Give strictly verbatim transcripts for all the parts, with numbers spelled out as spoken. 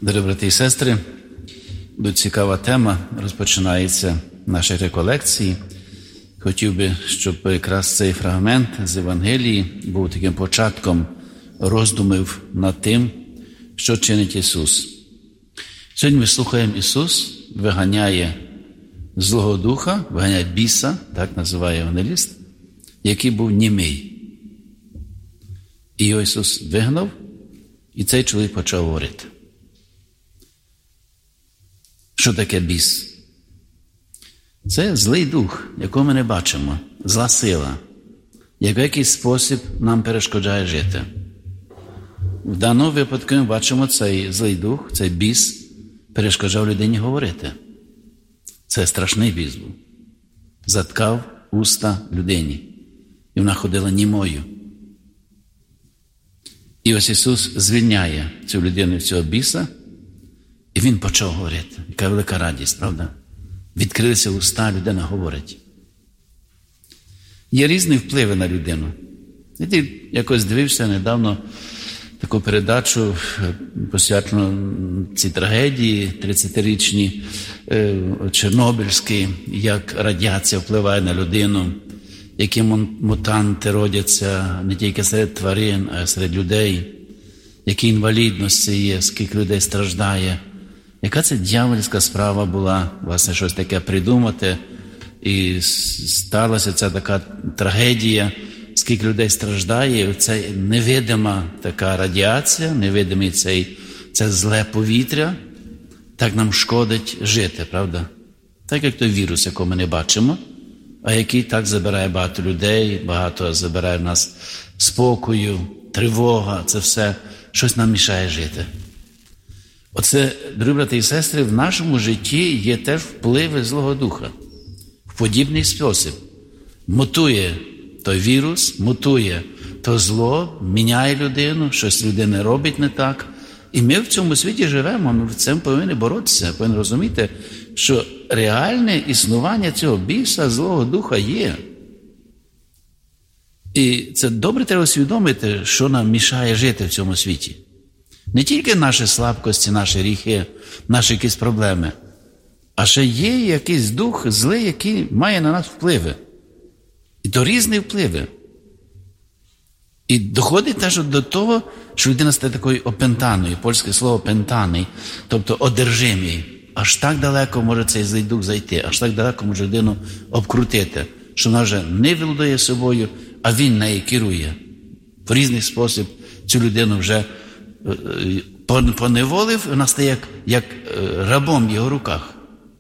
Дорогі брати і сестри, дуже цікава тема розпочинається нашої реколекції. Хотів би, щоб якраз цей фрагмент з Євангелії був таким початком роздумів над тим, що чинить Ісус. Сьогодні ми слухаємо, Ісус виганяє злого духа, виганяє біса, так називає євангеліст, який був німий. І його Ісус вигнав, і цей чоловік почав говорити. Що таке біс? Це злий дух, якого ми не бачимо, зла сила, яка в якийсь спосіб нам перешкоджає жити. В даному випадку ми бачимо, цей злий дух, цей біс, перешкоджав людині говорити. Це страшний біс був. Заткав уста людині. І вона ходила німою. І ось Ісус звільняє цю людину від цього біса, і він почав говорити. Яка велика радість, правда? Відкрилися уста, людина говорить. Є різні впливи на людину. Я якось дивився недавно таку передачу, посвячену цій трагедії тридцятирічній, Чорнобильській, як радіація впливає на людину, які мутанти родяться не тільки серед тварин, а й серед людей, які інвалідності є, скільки людей страждає. Яка це дьявольська справа була, власне, щось таке придумати, і сталася ця така трагедія, скільки людей страждає, це невидима така радіація, невидимий цей, це зле повітря, так нам шкодить жити, правда? Так як той вірус, якого ми не бачимо, а який так забирає багато людей, багато забирає в нас спокою, тривога, це все щось нам мішає жити. Оце, дорогі брати і сестри, в нашому житті є теж впливи Злого Духа. В подібний спосіб. Мутує той вірус, мутує то зло, міняє людину, щось людина робить не так. І ми в цьому світі живемо, ми в цьому повинні боротися, повинні розуміти, що реальне існування цього біса, Злого Духа є. І це добре треба усвідомити, що нам мішає жити в цьому світі. Не тільки наші слабкості, наші гріхи, наші якісь проблеми, а ще є якийсь дух злий, який має на нас впливи. І то різні впливи. І доходить теж до того, що людина стає такою опентаною, польське слово «пентаний», тобто одержимий. Аж так далеко може цей злий дух зайти, аж так далеко може людину обкрутити, що вона вже не володіє собою, а він нею керує. В різний спосіб цю людину вже поневолив, вона стає як, як рабом в його руках.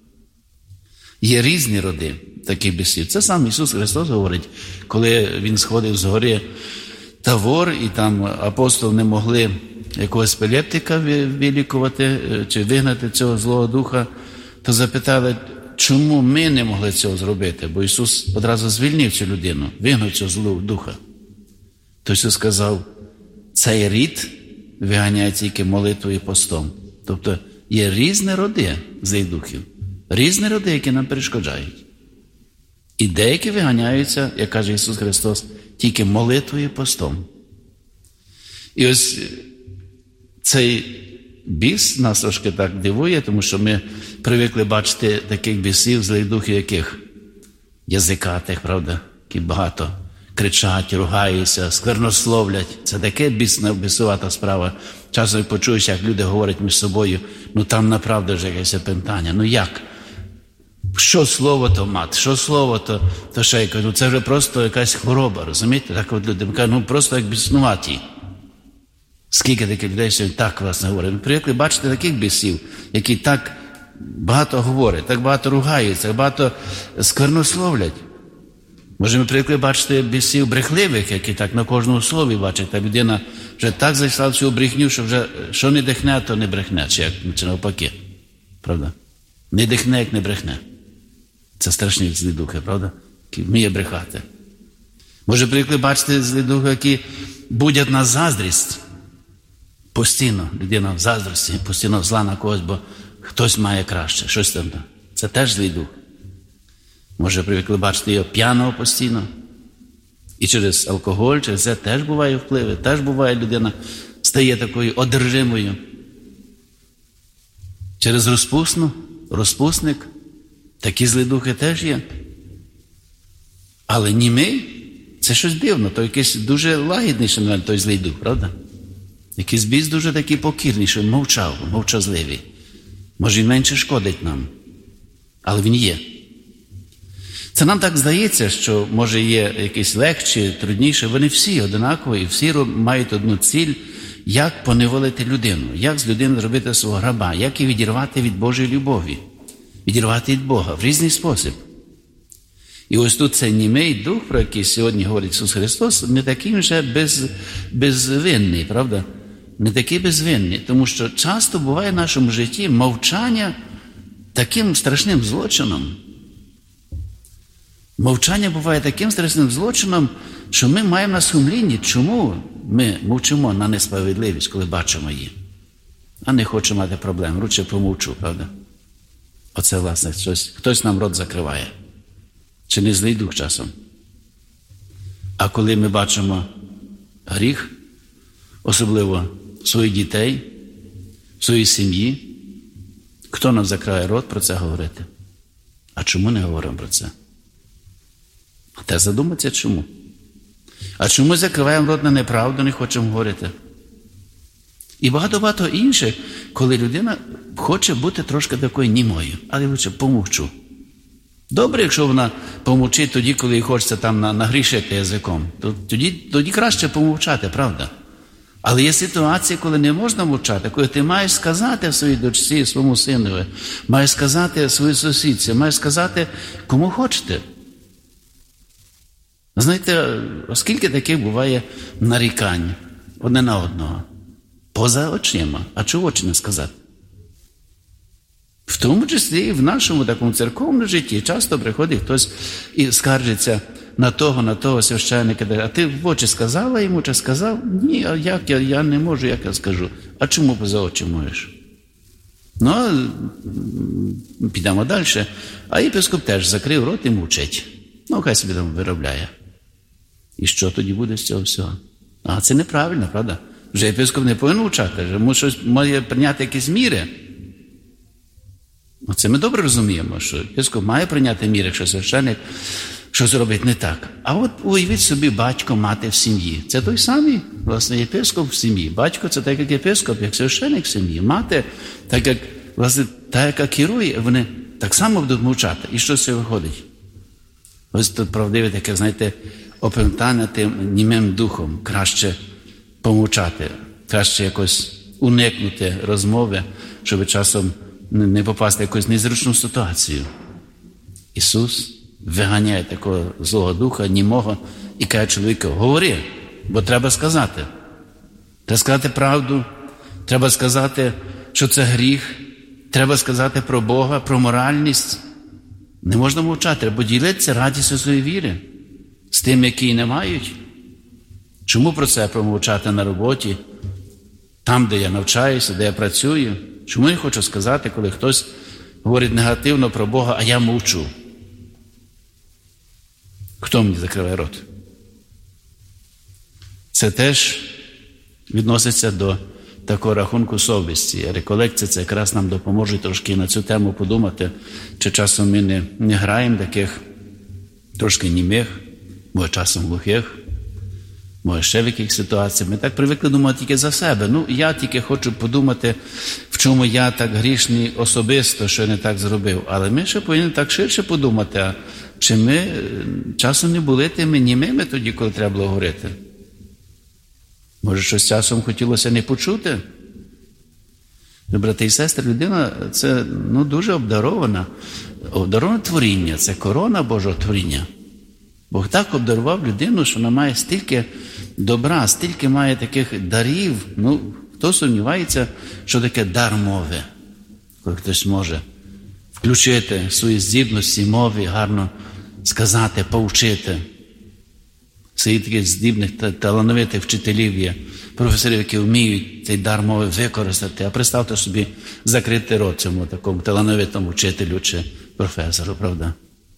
Є різні роди таких бісів. Це сам Ісус Христос говорить, коли Він сходив з гори Тавор, і там апостоли не могли якогось епілептика вилікувати, чи вигнати цього злого духа, то запитали, чому ми не могли цього зробити? Бо Ісус одразу звільнив цю людину, вигнав цього злого духа. То Ісус сказав, цей рід виганяє тільки молитвою і постом. Тобто є різні роди злих духів, різні роди, які нам перешкоджають. І деякі виганяються, як каже Ісус Христос, тільки молитвою і постом. І ось цей біс нас трошки так дивує, тому що ми привикли бачити таких бісів, злих духів, яких язикатих, правда, які багато кричать, ругаються, сквернословлять. Це таке бісна, бісувата справа. Часом почуєш, як люди говорять між собою, ну там направду вже якесь опентання. Ну як? Що слово то мат, що слово то, то ще якось. Ну це вже просто якась хвороба, розумієте? Так от люди кажуть, ну просто як біснуваті. Скільки таких людей сьогодні так, власне, говорять. Ми привикли бачити таких бісів, які так багато говорять, так багато ругаються, так багато сквернословлять. Може, ми привикли бачити бісів брехливих, які так на кожному слові бачать. Та людина вже так зайшла в цю брехню, що вже що не дихне, то не брехне, чи, як, чи навпаки. Правда? Не дихне, як не брехне. Це страшні злі духи, правда? Які вміє брехати. Може, привикли бачити злі духи, які будять на заздрість. Постійно людина в заздрості, постійно зла на когось, бо хтось має краще, щось там. Це теж злий дух. Може, привикли бачити його п'яного постійно. І через алкоголь, через це теж буває впливи, теж буває людина стає такою одержимою. Через розпусну, розпусник. Такі злі духи теж є. Але німий – це щось дивно. То якийсь дуже лагідний, що той злий дух, правда? Якийсь біс дуже такий покірний, що мовчав, мовчазливий. Може, він менше шкодить нам. Але він є. Це нам так здається, що, може, є якісь легші, трудніші. Вони всі однакові, всі мають одну ціль, як поневолити людину, як з людини зробити свого раба, як її відірвати від Божої любові, відірвати від Бога в різний спосіб. І ось тут цей німий дух, про який сьогодні говорить Ісус Христос, не такий вже без, безвинний, правда? Не такий безвинний, тому що часто буває в нашому житті мовчання таким страшним злочином. Мовчання буває таким страшним злочином, що ми маємо на сумлінні, чому ми мовчимо на несправедливість, коли бачимо її. А не хочемо мати проблем, лучше помовчу, правда? Оце, власне, щось, хтось нам рот закриває. Чи не злий дух часом? А коли ми бачимо гріх, особливо своїх дітей, своїй сім'ї, хто нам закриває рот про це говорити? А чому не говоримо про це? А те задуматися, чому? А чому закриваємо рот на неправду, не хочемо говорити? І багато-багато інших, коли людина хоче бути трошки такою німою, але лучше помовчу. Добре, якщо вона помовчить тоді, коли їй хочеться там нагрішити язиком, то тоді, тоді краще помовчати, правда? Але є ситуації, коли не можна мовчати, коли ти маєш сказати своїй дочці, своєму синові, маєш сказати своїй сусідці, маєш сказати кому хочете. Знаєте, оскільки таких буває нарікань одне на одного, поза очима, а чого очі не сказати? В тому числі і в нашому такому церковному житті часто приходить хтось і скаржиться на того, на того священника. А ти в очі сказала йому, чи сказав? Ні, а як я, я не можу, як я скажу. А чому поза очі можеш? Ну, підемо далі. А єпископ теж закрив рот і мовчить. Ну, хай собі там виробляє. І що тоді буде з цього всього? А це неправильно, правда? Вже єпископ не повинен мовчати, вже щось має прийняти якісь міри. Оце ми добре розуміємо, що єпископ має прийняти міри, якщо священник щось робить не так. А от уявіть собі батько, мати в сім'ї. Це той самий, власне, єпископ в сім'ї. Батько – це так, як єпископ, як священник в сім'ї. Мати, так як, власне, та, яка керує, вони так само будуть мовчати. І що з цього виходить? Ось тут правдиве таке, знаєте, опам'ятання тим німим духом. Краще помовчати, краще якось уникнути розмови, щоб часом не попасти в якусь незручну ситуацію. Ісус виганяє такого злого духа, німого, і каже чоловіку: говори, бо треба сказати. Треба сказати правду, треба сказати, що це гріх, треба сказати про Бога, про моральність. Не можна мовчати, треба ділитися радістю своєї віри з тим, які її не мають. Чому про це промовчати на роботі, там, де я навчаюся, де я працюю? Чому я хочу сказати, коли хтось говорить негативно про Бога, а я мовчу? Хто мені закриває рот? Це теж відноситься до такого рахунку совісті. Реколекція це якраз нам допоможе трошки на цю тему подумати, чи часом ми не, не граємо таких трошки німих, може часом глухих, може ще в яких ситуаціях. Ми так привикли думати тільки за себе. Ну, я тільки хочу подумати, в чому я так грішний особисто, що я не так зробив. Але ми ще повинні так ширше подумати, а чи ми часом не були тими німими тоді, коли треба було говорити? Може, щось часом хотілося не почути? Брати і сестри, людина – це ну, дуже обдарована. Обдароване творіння – це корона Божого творіння. Бог так обдарував людину, що вона має стільки добра, стільки має таких дарів. Ну, хто сумнівається, що таке дар мови? Коли хтось може включити свої здібності мови, гарно сказати, повчити. Серед таких здібних, талановитих вчителів є професорів, які вміють цей дар мови використати. А представте собі закрити рот цьому такому талановитому вчителю чи професору, правда?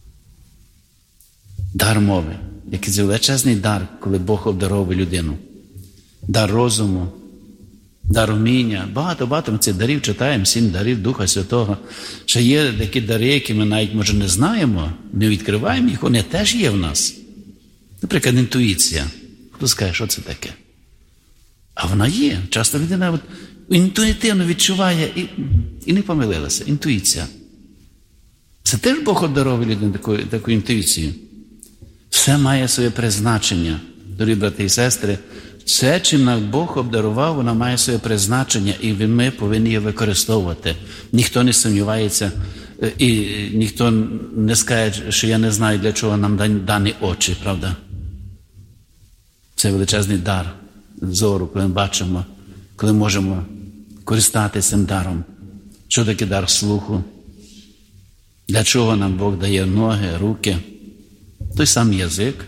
Дар мови. Який величезний дар, коли Бог обдаровує людину. Дар розуму, дар уміння. Багато-багато ми цих дарів читаємо, сім дарів Духа Святого. Ще є такі дари, які ми навіть, може, не знаємо, не відкриваємо їх, вони теж є в нас. Наприклад, інтуїція. Хто скаже, що це таке? А вона є. Часто людина от інтуїтивно відчуває і, і не помилилася. Інтуїція. Це теж Бог обдаровує людину таку, таку інтуїцію. Все має своє призначення, дорогі брати і сестри. Все, чим нам Бог обдарував, воно має своє призначення, і ми повинні його використовувати. Ніхто не сумнівається, і ніхто не скаже, що я не знаю, для чого нам дані очі, правда? Це величезний дар зору, коли ми бачимо, коли можемо користатися цим даром. Що таке дар слуху? Для чого нам Бог дає ноги, руки? Той самий язик.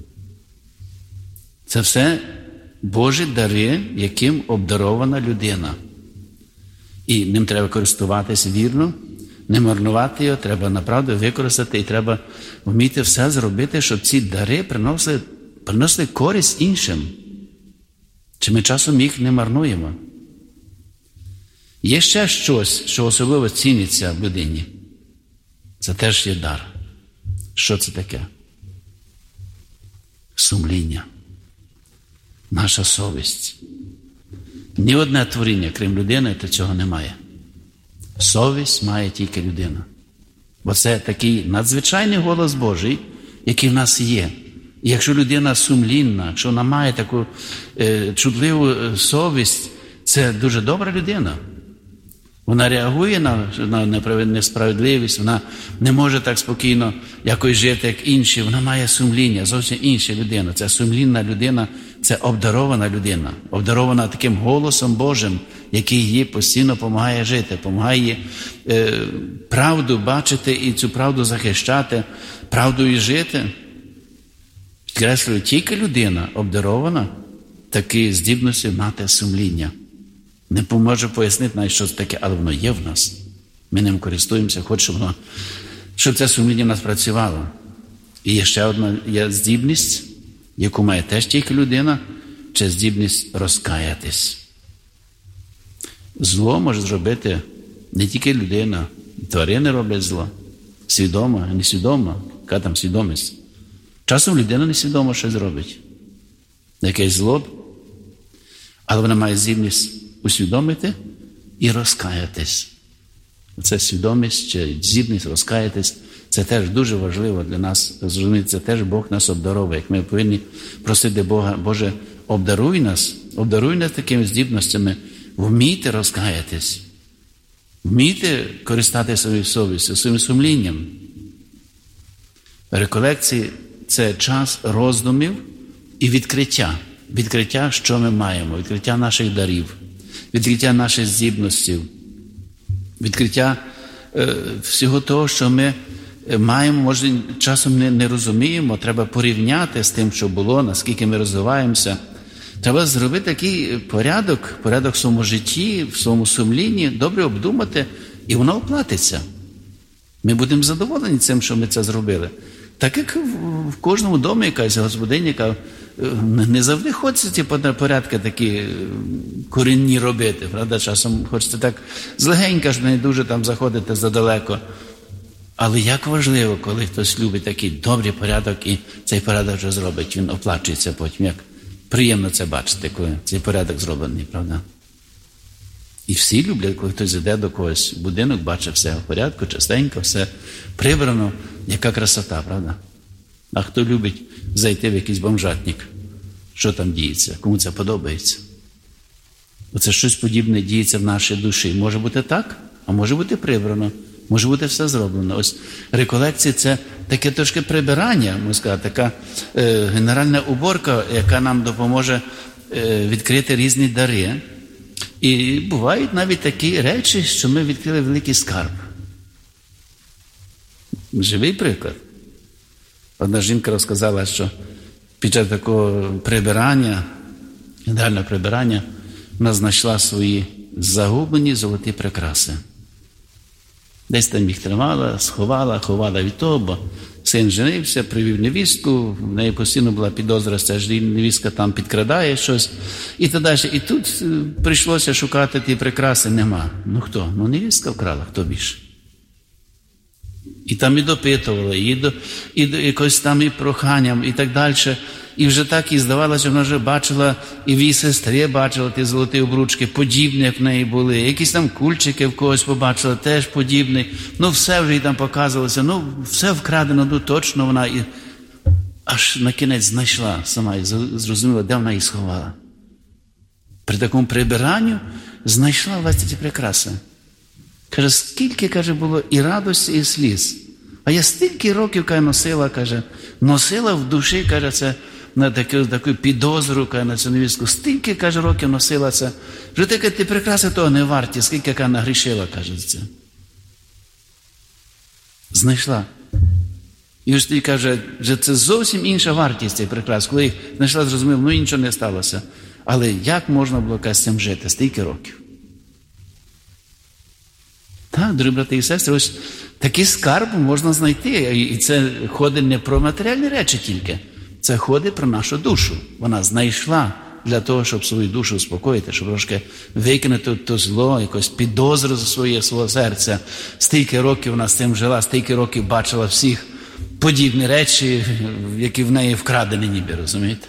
Це все Божі дари, яким обдарована людина. І ним треба користуватися вірно, не марнувати його, треба направду використати і треба вміти все зробити, щоб ці дари приносили, приносили користь іншим. Чи ми часом їх не марнуємо? Є ще щось, що особливо ціниться в людині. Це теж є дар. Що це таке? Сумління. Наша совість. Ні одне творіння, крім людини, то цього немає. Совість має тільки людина. Бо це такий надзвичайний голос Божий, який в нас є. І якщо людина сумлінна, якщо вона має таку е, чутливу совість, це дуже добра людина. Вона реагує на, на несправедливість, вона не може так спокійно якось жити, як інші. Вона має сумління, зовсім інша людина. Це сумлінна людина, це обдарована людина. Обдарована таким голосом Божим, який їй постійно допомагає жити, допомагає їй е, правду бачити і цю правду захищати, правдою жити. Підкреслюю, тільки людина обдарована такі здібності мати сумління. Не поможе пояснити навіть, що це таке, але воно є в нас. Ми ним користуємося, хочемо, щоб це сумління в нас працювало. І є ще одна є здібність, яку має теж тільки людина, це здібність розкаятись. Зло може зробити не тільки людина, тварини роблять зло. Свідомо, несвідомо, яка там свідомість. Часом людина несвідомо щось зробить. Якесь зло, але вона має здібність усвідомити і розкаятись. Це свідомість чи здібність розкаятись, це теж дуже важливо для нас. Зрозуміти, це теж Бог нас обдаровує. Як ми повинні просити Бога, Боже, обдаруй нас, обдаруй нас такими здібностями, вмійте розкаятись, вмійте користатися своєю совістю, своїм сумлінням. Реколекції – це час роздумів і відкриття. Відкриття, що ми маємо, відкриття наших дарів, відкриття наших здібностей, відкриття е, всього того, що ми маємо, може, часом не, не розуміємо, треба порівняти з тим, що було, наскільки ми розвиваємося. Треба зробити такий порядок, порядок в своєму житті, в своєму сумлінні, добре обдумати, і воно оплатиться. Ми будемо задоволені цим, що ми це зробили. Так як в кожному домі якась господиня, яка не завжди хочеться ці порядки такі корінні робити, правда? Часом хочеться так злегенька, що не дуже там заходити задалеко. Але як важливо, коли хтось любить такий добрий порядок і цей порядок вже зробить, він оплачується потім. Як приємно це бачити, коли цей порядок зроблений, правда? І всі люблять, коли хтось йде до когось в будинок, бачить все в порядку, частенько, все прибрано. Яка красота, правда? А хто любить зайти в якийсь бомжатник? Що там діється? Кому це подобається? Оце щось подібне діється в нашій душі. Може бути так, а може бути прибрано. Може бути все зроблено. Ось реколекція – це таке трошки прибирання, можна сказати, така е, генеральна уборка, яка нам допоможе е, відкрити різні дари. І бувають навіть такі речі, що ми відкрили великий скарб. Живий приклад. Одна жінка розказала, що під час такого прибирання, ідеального прибирання, вона знайшла свої загублені золоті прикраси. Десь там їх тримала, сховала, ховала від того, бо син женився, привів невістку, в неї постійно була підозра, що невістка там підкрадає щось, і так далі. І тут прийшлося шукати ті прикраси, нема. Ну хто? Ну невістка вкрала, хто більше? І там і допитували, і, до, і до, якось там і проханням, і так далі. І вже так і здавалося, вона вже бачила, і в її сестрі бачила ті золоті обручки, подібні, як в неї були. Якісь там кульчики в когось побачила, теж подібні. Ну, все вже їй там показувалося. Ну, все вкрадено, ну, точно вона. І аж на кінець знайшла сама і зрозуміла, де вона її сховала. При такому прибиранню знайшла власне ці прикраси. Каже, скільки, каже, було і радості, і сліз. А я стільки років, каже, носила, каже, носила в душі, каже, це на таку, таку підозру, каже, на цю невістку. Стільки, каже, років носила це. Вже таке, ти прикраси того не варті, скільки, яка нагрішила, каже, це. Знайшла. І ось тоді каже, що це зовсім інша вартість цих прикрас. Коли їх знайшла, зрозумів, ну нічого не сталося. Але як можна було, каже, з цим жити? Стільки років. Так, дорогі брати і сестри, ось такий скарб можна знайти. І це ходить не про матеріальні речі тільки. Це ходить про нашу душу. Вона знайшла для того, щоб свою душу успокоїти, щоб трошки викинути то зло, якось підозру за своє свого серця. Стільки років вона з цим жила, стільки років бачила всіх подібні речі, які в неї вкрадені ніби, розумієте?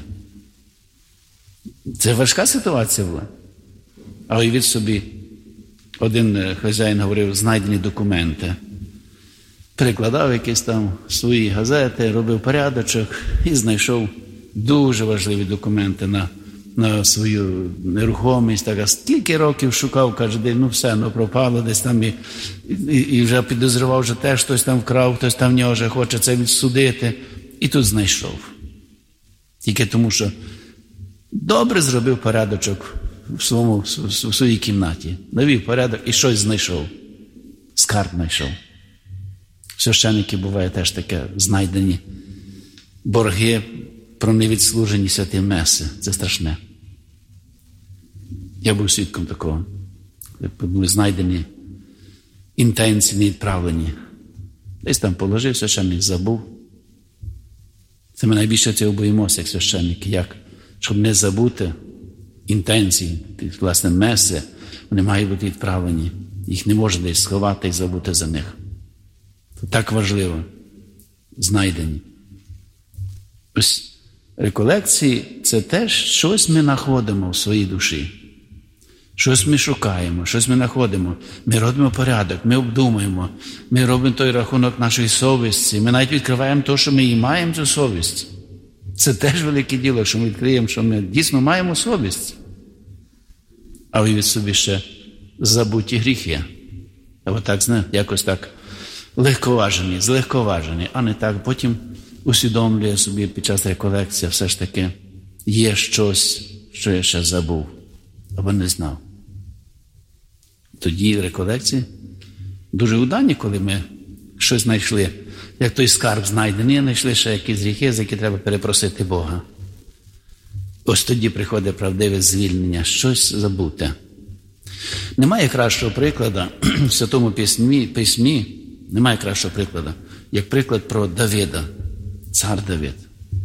Це важка ситуація була. А уявіть собі, один хазяїн говорив, знайдені документи. Перекладав якісь там свої газети, робив порядочок і знайшов дуже важливі документи на, на свою нерухомість. Так, а стільки років шукав, каже, ну все, ну пропало десь там і, і, і вже підозрював, що теж хтось там вкрав, хтось там в нього вже хоче це відсудити. І тут знайшов. Тільки тому, що добре зробив порядочок в, своєму, в своїй кімнаті. Навів порядок і щось знайшов. Скарб знайшов. Священники буває теж таке, знайдені борги про невідслужені святі меси. Це страшне. Я був свідком такого. Були знайдені інтенції, не відправлені. Десь там положив, священник забув. Це ми найбільше цього боїмося, як священники. Як? Щоб не забути інтенції, власне, меси, вони мають бути відправлені. Їх не можна десь сховати і забути за них. Це так важливо. Знайдені. Ось реколекції – це теж щось ми знаходимо в своїй душі. Щось ми шукаємо, щось ми знаходимо. Ми робимо порядок, ми обдумуємо, ми робимо той рахунок нашої совісті. Ми навіть відкриваємо те, що ми її маємо, цю совість. Це теж велике діло, що ми відкриємо, що ми дійсно маємо совість. А уявіть собі ще забуті гріхи. А отак, знаєте, якось так легковажені, злегковажені, а не так. Потім усвідомлює собі під час реколекції, все ж таки є щось, що я ще забув або не знав. Тоді реколекції дуже удані, коли ми щось знайшли. Як той скарб знайдений, знайшли ще якісь гріхи, за які треба перепросити Бога. Ось тоді приходить правдиве звільнення, щось забуте. Немає кращого прикладу в Святому Письмі, письмі, немає кращого прикладу, як приклад про Давида, цар Давид.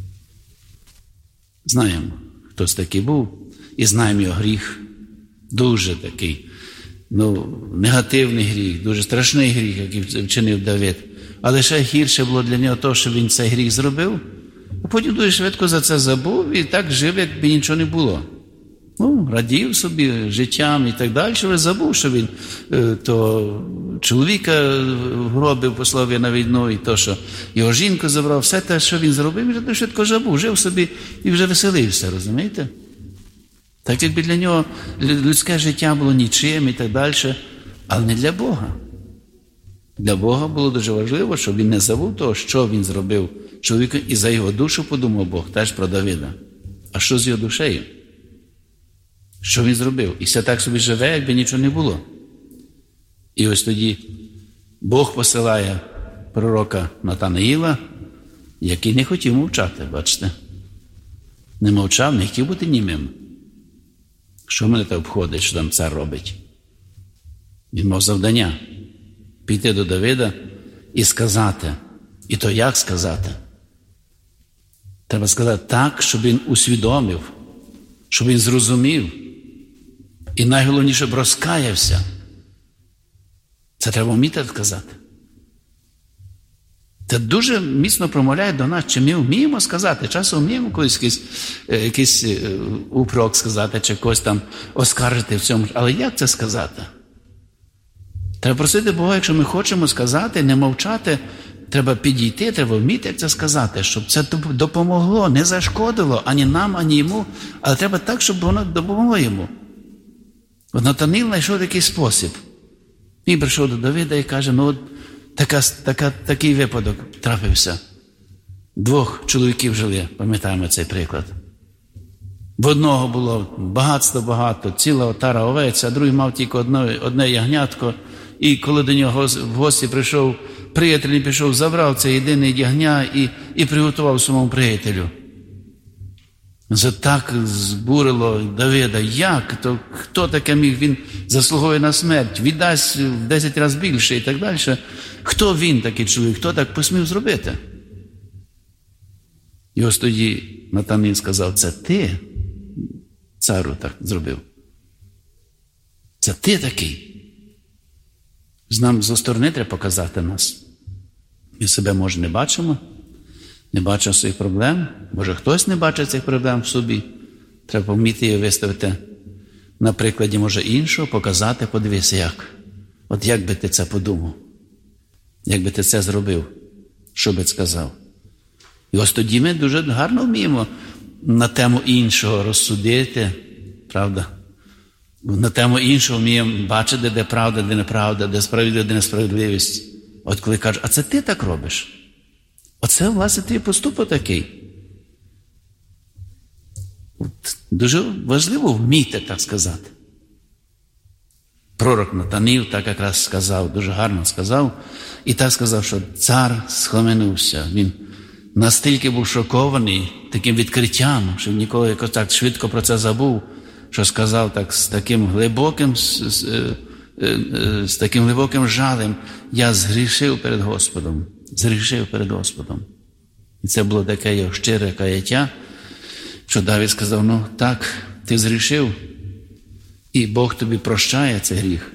Знаємо, хто це такий був, і знаємо його гріх, дуже такий, ну, негативний гріх, дуже страшний гріх, який вчинив Давид. Але ще гірше було для нього те, що він цей гріх зробив, а потім дуже швидко за це забув і так жив, якби нічого не було. Ну, радів собі життям і так далі, але забув, що він то чоловіка гробив, послав на війну, і то, що його жінку забрав, все те, що він зробив, він дуже швидко забув, жив собі і вже веселився, розумієте? Так якби для нього людське життя було нічим і так далі, але не для Бога. Для Бога було дуже важливо, щоб він не забув того, що він зробив чоловіку, і за його душу подумав Бог, теж про Давида. А що з його душею? Що він зробив? І все так собі живе, якби нічого не було. І ось тоді Бог посилає пророка Натанаїла, який не хотів мовчати, бачите. Не мовчав, не хотів бути німим. Що мене це обходить, що там цар робить? Він мав завдання піти до Давида і сказати, І то як сказати? Треба сказати так, щоб він усвідомив, щоб він зрозумів. І найголовніше, щоб розкаявся. Це треба вміти сказати. Це дуже міцно промовляє до нас, чи ми вміємо сказати. Часом вміємо колись якийсь, якийсь упрек сказати, чи когось там оскаржити в цьому. Але як це сказати? Треба просити Бога, якщо ми хочемо сказати, не мовчати, треба підійти, треба вміти, як це сказати, щоб це допомогло, не зашкодило ані нам, ані йому, але треба так, щоб воно допомогло йому. От Натаніл знайшов такий спосіб. Він прийшов до Давида і каже, ну от така, така, такий випадок трапився. Двох чоловіків жили, пам'ятаємо цей приклад. В одного було багатство багато, ціла отара овець, а другий мав тільки одне, одне ягнятко. І коли до нього в гості прийшов приятель, він пішов, забрав це єдине ягня і, і приготував самому приятелю. Це так збурило Давида. Як? То хто таке міг? Він заслуговує на смерть, віддасть в десять разів більше і так далі. Хто він такий чоловік? Хто так посмів зробити? І ось тоді Натаніл сказав, це ти, царю, так зробив. Це ти такий. Нам зі сторони треба показати нас. Ми себе, може, не бачимо, не бачимо своїх проблем. Може, хтось не бачить цих проблем в собі. Треба вміти її виставити на прикладі, може, іншого, показати, подивися, як. От як би ти це подумав? Як би ти це зробив? Що би сказав? І ось тоді ми дуже гарно вміємо на тему іншого розсудити, правда? На тему іншого вміємо бачити, де правда, де неправда, де справедливість, де несправедливість. От коли кажуть, а це ти так робиш? Оце, власне, твій поступок такий. От, дуже важливо вміти так сказати. Пророк Натаніл так якраз сказав, дуже гарно сказав. І так сказав, що цар схаменувся. Він настільки був шокований таким відкриттям, що ніколи якось так швидко про це забув, що сказав так з таким глибоким, з, з, з таким глибоким жалем, я згрішив перед Господом, згрішив перед Господом. І це було таке його щире каяття, що Давид сказав, ну так, ти згрішив, і Бог тобі прощає цей гріх.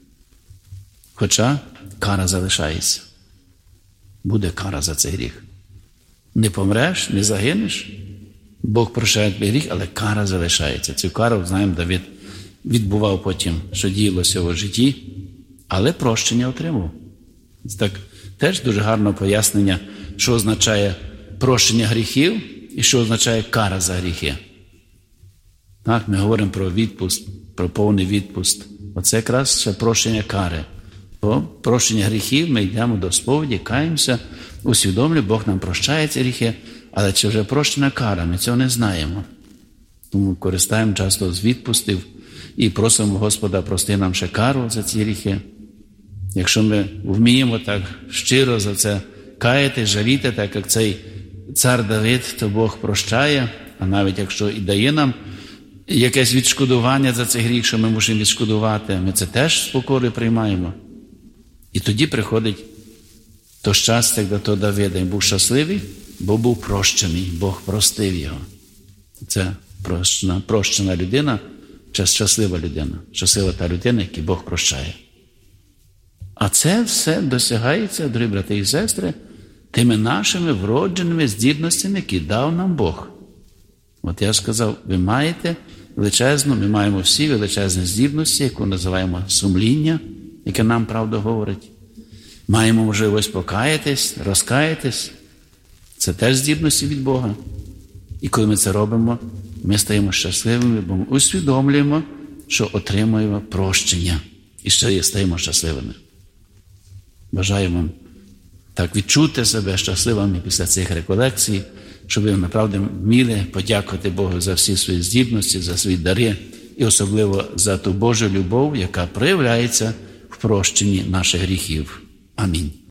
Хоча кара залишається. Буде кара за цей гріх. Не помреш, не загинеш, Бог прощає тобі гріх, але кара залишається. Цю кару, знаємо, Давид відбував потім, що діялося в житті, але прощення отримав. Так, теж дуже гарне пояснення, що означає прощення гріхів і що означає кара за гріхи. Так, ми говоримо про відпуст, про повний відпуст. Оце якраз ще прощення кари. По прощення гріхів ми йдемо до сповіді, каємося, усвідомлюємо, Бог нам прощає ці гріхи, але чи вже прощена кара, ми цього не знаємо. Тому користаємо часто з відпустів і просимо Господа прости нам ще кару за ці гріхи. Якщо ми вміємо так щиро за це каяти, жаліти, так як цей цар Давид, то Бог прощає, а навіть якщо і дає нам якесь відшкодування за цей гріх, що ми мусимо відшкодувати, ми це теж з покорою приймаємо. І тоді приходить то щастя до того Давида. Він був щасливий, бо був прощений, Бог простив його. Це прощена, прощена людина, це щаслива людина. Щаслива та людина, яку Бог прощає. А це все досягається, дорогі брати і сестри, тими нашими вродженими здібностями, які дав нам Бог. От я ж сказав, ви маєте величезну, ми маємо всі величезні здібності, яку називаємо сумління, яке нам правду говорить. Маємо можливість покаятись, розкаятись. Це теж здібності від Бога. І коли ми це робимо, ми стаємо щасливими, бо ми усвідомлюємо, що отримуємо прощення. І ще стаємо щасливими. Бажаю вам так відчути себе щасливими після цих реколекцій, щоб ви направду вміли подякувати Богу за всі свої здібності, за свої дари і особливо за ту Божу любов, яка проявляється в прощенні наших гріхів. Амінь.